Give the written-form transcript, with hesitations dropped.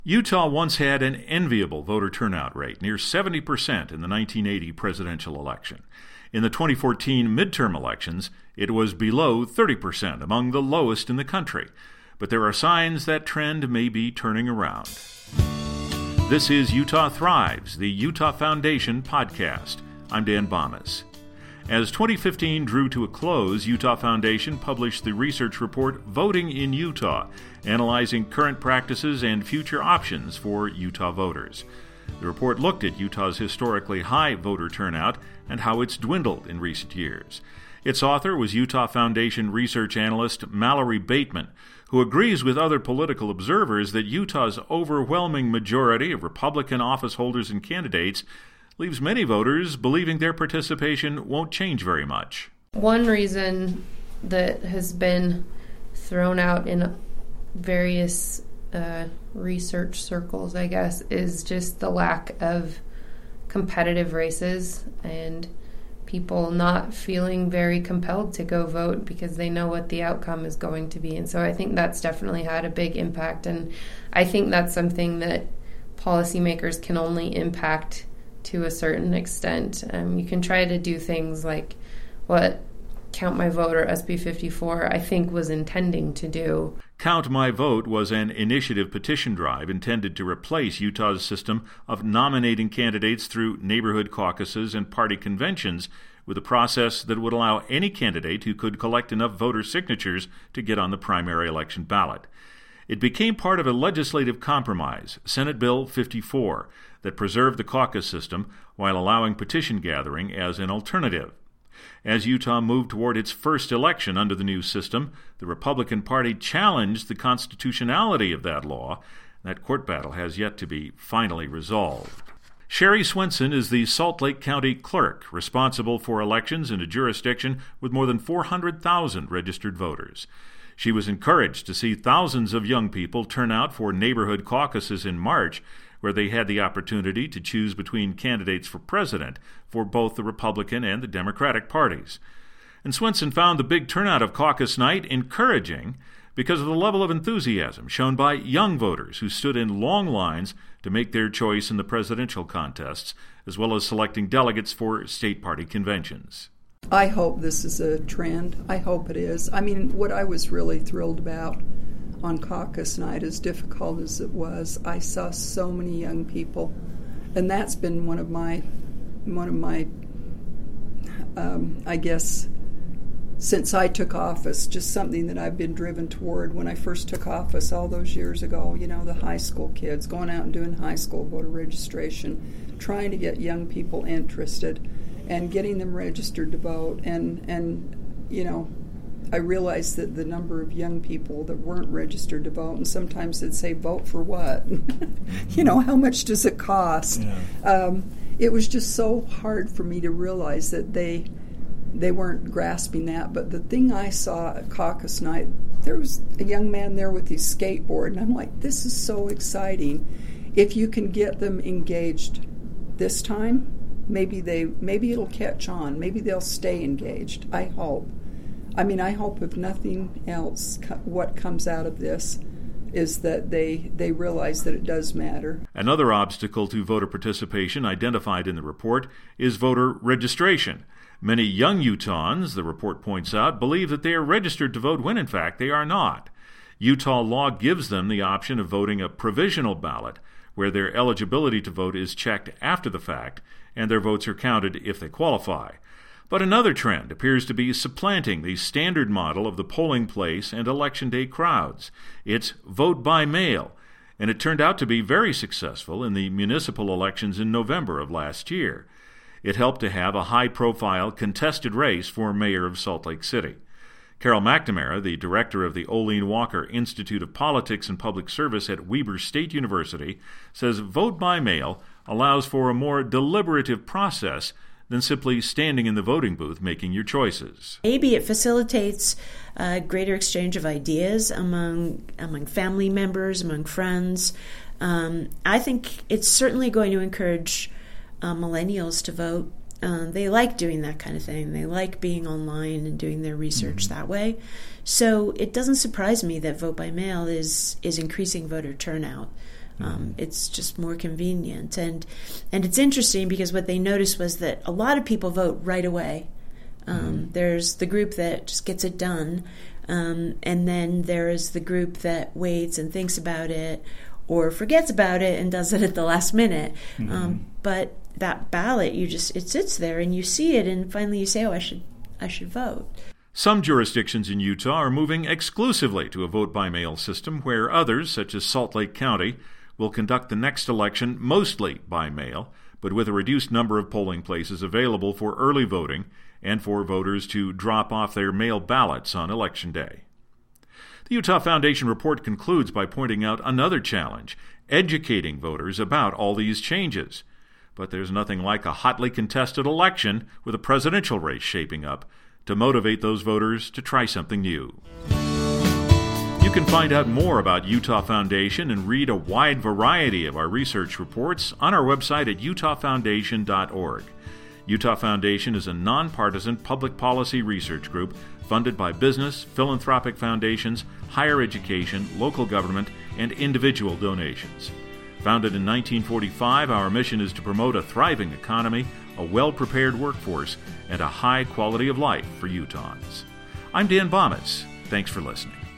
Utah once had an enviable voter turnout rate, near 70% in the 1980 presidential election. In the 2014 midterm elections, it was below 30%, among the lowest in the country. But there are signs that trend may be turning around. This is Utah Thrives, the Utah Foundation podcast. I'm Dan Bomas. As 2015 drew to a close, Utah Foundation published the research report Voting in Utah, analyzing current practices and future options for Utah voters. The report looked at Utah's historically high voter turnout and how it's dwindled in recent years. Its author was Utah Foundation research analyst Mallory Bateman, who agrees with other political observers that Utah's overwhelming majority of Republican office holders and candidates leaves many voters believing their participation won't change very much. One reason that has been thrown out in various research circles, I guess, is just the lack of competitive races and people not feeling very compelled to go vote because they know what the outcome is going to be. And so I think that's definitely had a big impact. And I think that's something that policymakers can only impact to a certain extent. You can try to do things like what Count My Vote or SB 54, I think, was intending to do. Count My Vote was an initiative petition drive intended to replace Utah's system of nominating candidates through neighborhood caucuses and party conventions with a process that would allow any candidate who could collect enough voter signatures to get on the primary election ballot. It became part of a legislative compromise, Senate Bill 54, that preserved the caucus system while allowing petition gathering as an alternative. As Utah moved toward its first election under the new system, the Republican Party challenged the constitutionality of that law. That court battle has yet to be finally resolved. Sherry Swenson is the Salt Lake County clerk responsible for elections in a jurisdiction with more than 400,000 registered voters. She was encouraged to see thousands of young people turn out for neighborhood caucuses in March, where they had the opportunity to choose between candidates for president for both the Republican and the Democratic parties. And Swenson found the big turnout of caucus night encouraging because of the level of enthusiasm shown by young voters who stood in long lines to make their choice in the presidential contests, as well as selecting delegates for state party conventions. I hope this is a trend. I hope it is. I mean, what I was really thrilled about on caucus night, as difficult as it was, I saw so many young people, and that's been one of my I guess since I took office, just something that I've been driven toward. When I first took office all those years ago, the high school kids going out and doing high school voter registration, trying to get young people interested and getting them registered to vote, and I realized that the number of young people that weren't registered to vote, and sometimes they'd say, vote for what? How much does it cost? Yeah. It was just so hard for me to realize that they weren't grasping that. But the thing I saw at caucus night, there was a young man there with his skateboard, and I'm like, this is so exciting. If you can get them engaged this time, maybe it'll catch on. Maybe they'll stay engaged. I hope. I hope if nothing else, what comes out of this is that they realize that it does matter. Another obstacle to voter participation identified in the report is voter registration. Many young Utahns, the report points out, believe that they are registered to vote when in fact they are not. Utah law gives them the option of voting a provisional ballot, where their eligibility to vote is checked after the fact, and their votes are counted if they qualify. But another trend appears to be supplanting the standard model of the polling place and election day crowds. It's vote by mail, and it turned out to be very successful in the municipal elections in November of last year. It helped to have a high-profile contested race for mayor of Salt Lake City. Carol McNamara, the director of the Olene Walker Institute of Politics and Public Service at Weber State University, says vote by mail allows for a more deliberative process than simply standing in the voting booth making your choices. Maybe it facilitates a greater exchange of ideas among family members, among friends. I think it's certainly going to encourage millennials to vote. They like doing that kind of thing. They like being online and doing their research that way. So it doesn't surprise me that vote by mail is increasing voter turnout. It's just more convenient. And it's interesting because what they noticed was that a lot of people vote right away. There's the group that just gets it done, and then there is the group that waits and thinks about it or forgets about it and does it at the last minute. But that ballot, it sits there and you see it, and finally you say, oh, I should vote. Some jurisdictions in Utah are moving exclusively to a vote-by-mail system, where others, such as Salt Lake County, will conduct the next election mostly by mail, but with a reduced number of polling places available for early voting and for voters to drop off their mail ballots on Election Day. The Utah Foundation report concludes by pointing out another challenge, educating voters about all these changes. But there's nothing like a hotly contested election with a presidential race shaping up to motivate those voters to try something new. You can find out more about Utah Foundation and read a wide variety of our research reports on our website at utahfoundation.org. Utah Foundation is a nonpartisan public policy research group funded by business, philanthropic foundations, higher education, local government, and individual donations. Founded in 1945, our mission is to promote a thriving economy, a well-prepared workforce, and a high quality of life for Utahns. I'm Dan Bomitz. Thanks for listening.